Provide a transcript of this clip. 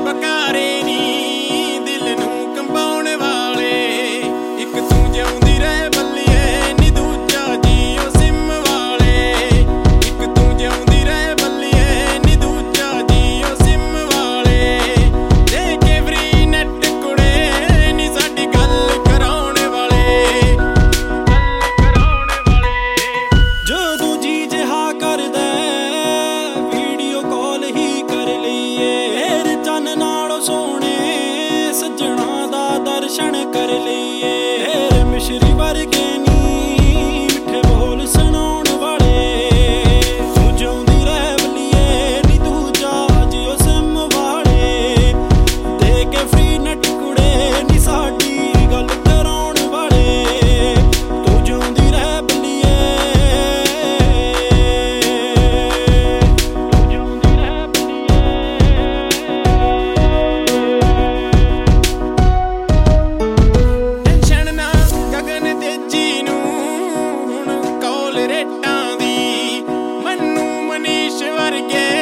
ਬਕਾਰੇ ਨੀ ਦਿਲ ਨੂੰ ਕੰਬਾਉਣ ਵਾਲੇ। ਇੱਕ ਤੂੰ ਜਿਉਂਦੀ ਰਹਿ ਬੱਲੀਏ ਨੀ ਦੂਜਾ ਜੀਓ ਸਿਮ ਵਾਲੇ। ਇੱਕ ਤੂੰ ਜਿਉਂਦੀ ਰਹਿ ਬੱਲੀਏ ਨੀ ਦੂਜਾ ਜੀਓ ਸਿਮ ਵਾਲੇ। ਦੇ ਕੇ ਫਰੀ ਨੈਟ ਕੁੜੇ ਨੀ ਸਾਡੀ ਗੱਲ ਕਰਾਉਣ ਵਾਲੇ। ਜਦੋਂ ਜੀ ਜਿਹਾ ਕਰਦਾ ਵੀਡੀਓ ਕਾਲ ਹੀ ਕਰ ਲਈਏ। ਚੰਨ ਨਾਲੋਂ ਸੋਹਣੇ ਸੱਜਣਾ ਦਾ ਦਰਸ਼ਨ ਕਰ ਲਈਏ। ਮਿਸ਼ਰੀ ਵਰਗੇ ਨੀ ਮਿੱਠੇ ਬੋਲ ਸੁਣਾਉਣ ਵਾਲੇ। ਤੂੰ ਜਿਉਂਦੀ ਰਹਿ ਬੱਲੀਏ ਨੀ ਦੂਜਾ ਜੀਓ ਸਿਮ ਵਾਲੇ। ਦੇ ਕੇ ਫਰੀ ਨੈਟ ਕੁੜੇ ਨੀ ਸਾਡੀ ਗੱਲ ਕਰਾਉਣ ਵਾਲੇ। ਤੂੰ ਜਿਉਂਦੀ ਰਹਿ ਬੱਲੀਏ ਟੈਨਸ਼ਨ ਨਾ ਗਗਨ ਤੇਜੀ ਨੂੰ ਹੁਣ ਕਾਲ ਰੇਟਾਂ ਦੀ। ਮੈਨੂੰ ਮਨੀਸ਼ ਵਰਗੇ